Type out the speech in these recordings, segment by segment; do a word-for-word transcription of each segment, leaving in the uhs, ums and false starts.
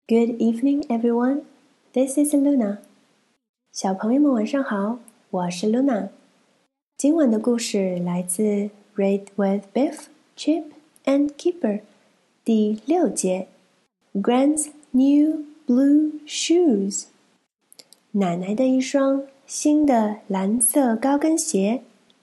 Good evening, everyone. This is Luna. 小朋友们晚上好，我是 Luna. 今晚的故事来自 Read with Biff, Chip and Kipper 第六节 Gran's New Blue Shoes 奶奶的一双新的蓝色高跟鞋。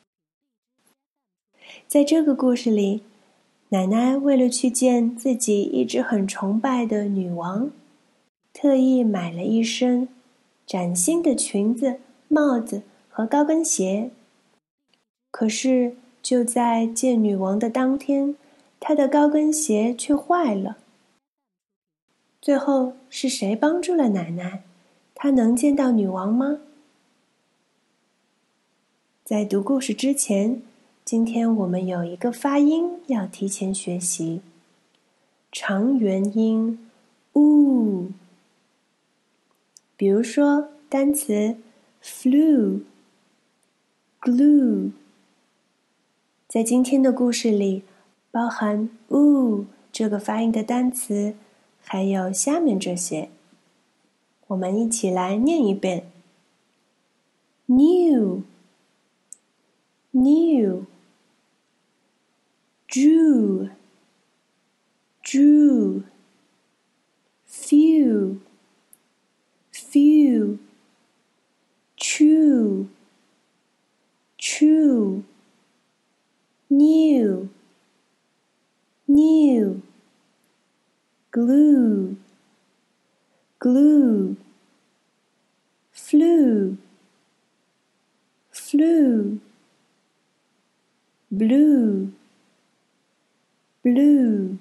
在这个故事里，奶奶为了去见自己一直很崇拜的女王，特意买了一身崭新的裙子、帽子和高跟鞋。可是就在见女王的当天，她的高跟鞋却坏了。最后是谁帮助了奶奶？她能见到女王吗？在读故事之前，今天我们有一个发音要提前学习，长元音 u。比如说单词 flew, glue， 在今天的故事里，包含 u 这个发音的单词，还有下面这些。我们一起来念一遍 new, new, drew, drew, few, few, true, true, new, new, glue, glue, flew, flew, blue, blue。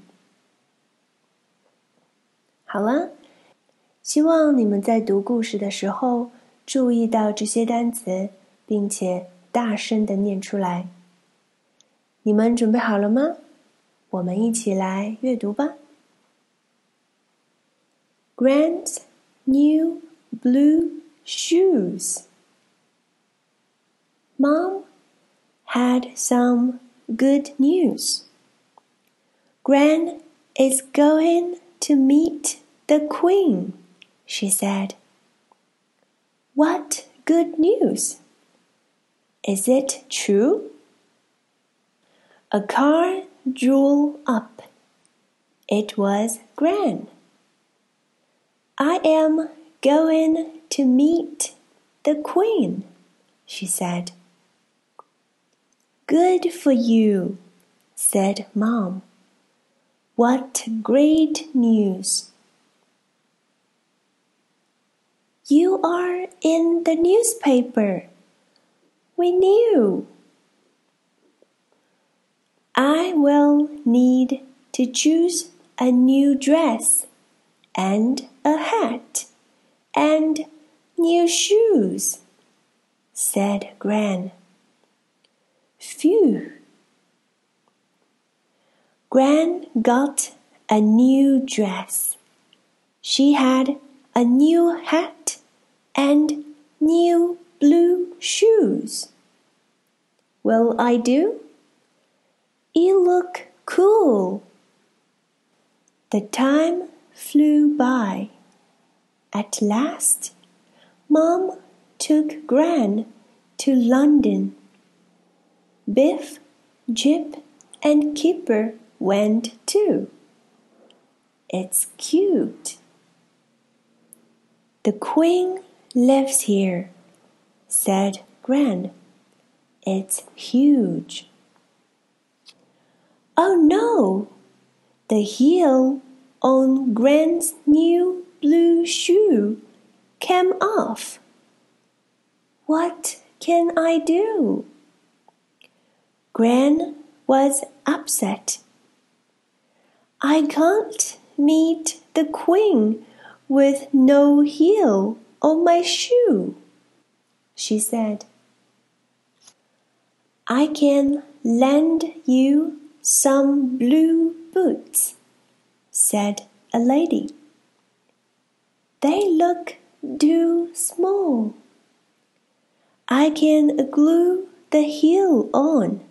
好了，希望你们在读故事的时候注意到这些单词，并且大声地念出来。你们准备好了吗？我们一起来阅读吧。 Gran's new blue shoes. Mom had some good news. Gran is going to meet the Queen, she said. What good news? Is it true? A car drew up. It was Gran. I am going to meet the Queen, she said. Good for you, said Mom. What great news! You are in the newspaper. We knew. I will need to choose a new dress and a hat and new shoes, said Gran. Phew! Gran got a new dress. She had a new hat and new blue shoes. Will I do? You look cool. The time flew by. At last, Mom took Gran to London. Biff, Chip, and Kipper went too. It's cute. The Queen lives here, said Gran. It's huge. Oh no! The heel on Gran's new blue shoe came off. What can I do? Gran was upset. I can't meet the Queen with no heel on my shoe, she said. I can lend you some blue boots, said a lady. They look too small. I can glue the heel on,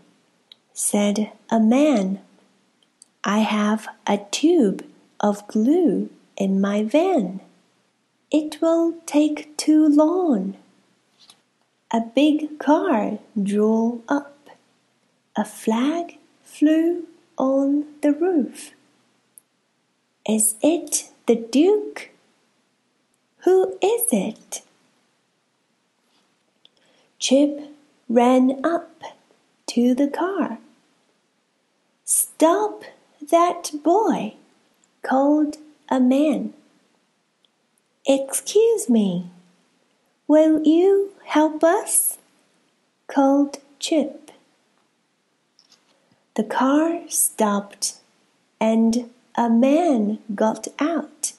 said a man. I have a tube of glue in my van. It will take too long. A big car drew up. A flag flew on the roof. Is it the Duke? Who is it? Chip ran up to the car. Stop that boy, called a man. Excuse me, will you help us? Called Chip. The car stopped and a man got out.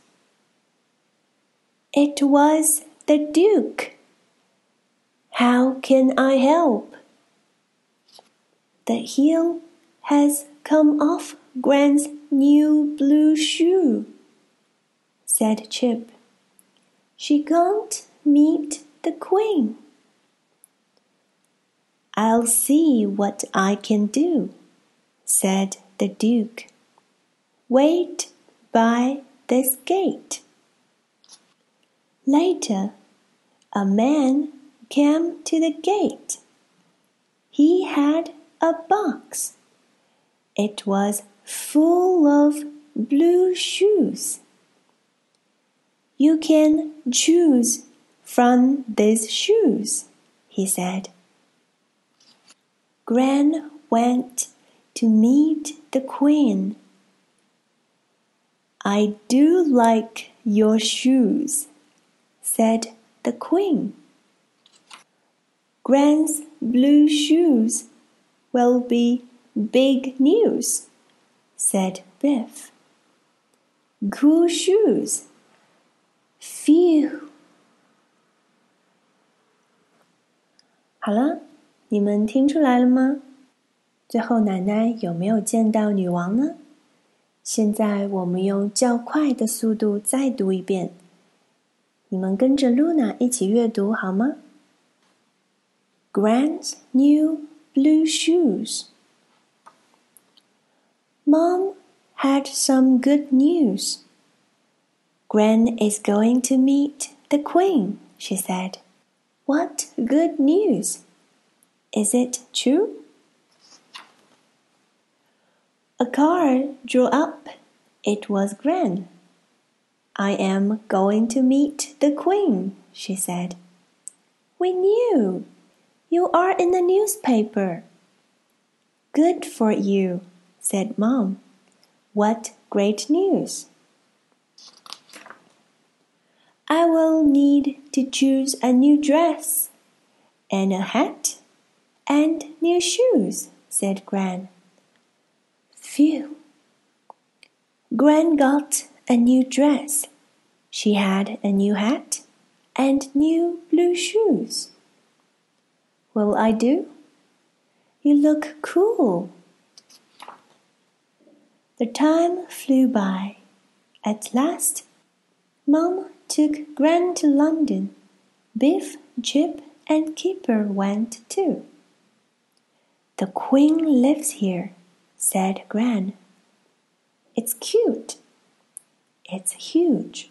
It was the Duke. How can I help? The heel has come off Gran's new blue shoe, said Chip. She can't meet the Queen. I'll see what I can do, said the Duke. Wait by this gate. Later, a man came to the gate. He had a box. It was full of blue shoes. You can choose from these shoes, he said. Gran went to meet the Queen. I do like your shoes, said the Queen. Gran's blue shoes will be big news, said Biff. Cool shoes. Phew. 好了，你们听出来了吗？最后奶奶有没有见到女王呢？现在我们用较快的速度再读一遍，你们跟着 Luna 一起阅读好吗？ Gran's new blue shoes. Mom had some good news. Gran is going to meet the Queen, she said. What good news? Is it true? A car drew up. It was Gran. I am going to meet the Queen, she said. We knew. You are in the newspaper. Good for you, said Mom. What great news. I will need to choose a new dress, and a hat, and new shoes, said Gran. Phew. Gran got a new dress. She had a new hat and new blue shoes. Will I do? You look cool. The time flew by. At last, Mom took Gran to London. Biff, Chip, and Kipper went too. The Queen lives here, said Gran. It's cute. It's huge.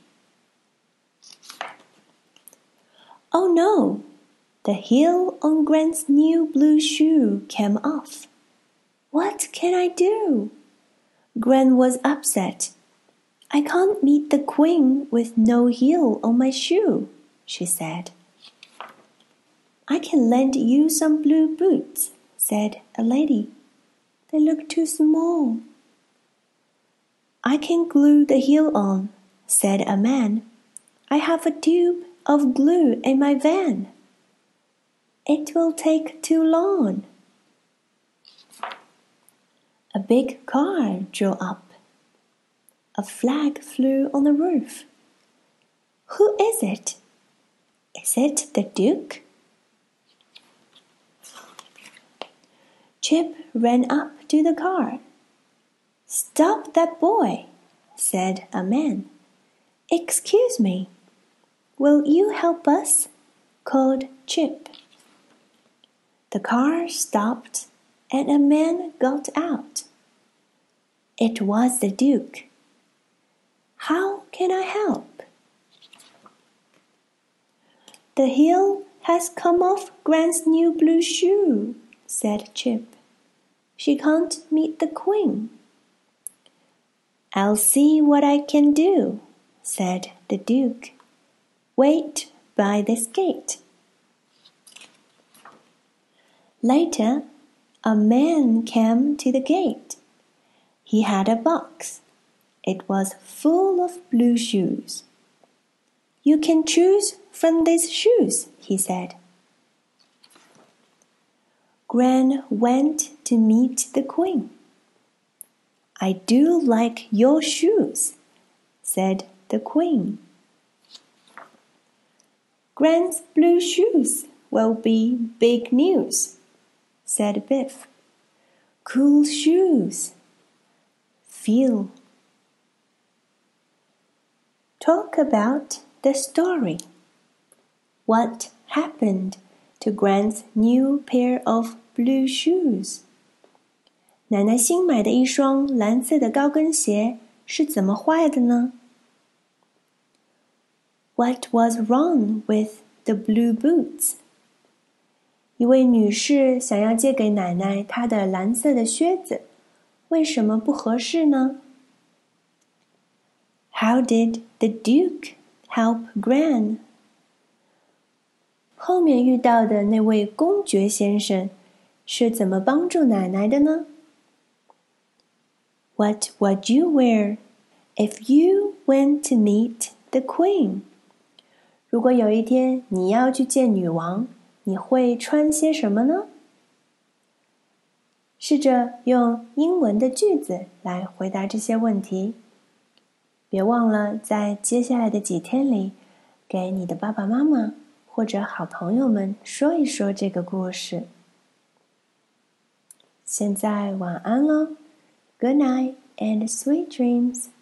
Oh no! The heel on Gran's new blue shoe came off. What can I do? Gran was upset. I can't meet the Queen with no heel on my shoe, she said. I can lend you some blue boots, said a lady. They look too small. I can glue the heel on, said a man. I have a tube of glue in my van. It will take too long. A big car drew up. A flag flew on the roof. Who is it? Is it the Duke? Chip ran up to the car. Stop that boy, said a man. Excuse me, will you help us? Called Chip. The car stopped and a man got out. It was the Duke. How can I help? The heel has come off Gran's new blue shoe, said Chip. She can't meet the Queen. I'll see what I can do, said the Duke. Wait by this gate. Later, a man came to the gate. He had a box. It was full of blue shoes. You can choose from these shoes, he said. Gran went to meet the Queen. I do like your shoes, said the Queen. Gran's blue shoes will be big news, said Biff. Cool shoes. Feel. Talk about the story. What happened to Gran's new pair of blue shoes? 奶奶新买的一双蓝色的高跟鞋是怎么坏的呢？ What was wrong with the blue boots? 一位女士想要借给奶奶她的蓝色的靴子，为什么不合适呢？ How did the Duke help Gran? 后面遇到的那位公爵先生是怎么帮助奶奶的呢？ What would you wear if you went to meet the Queen? 如果有一天你要去见女王，你会穿些什么呢？试着用英文的句子来回答这些问题。别忘了在接下来的几天里，给你的爸爸妈妈或者好朋友们说一说这个故事。现在晚安了 ，Good night and sweet dreams.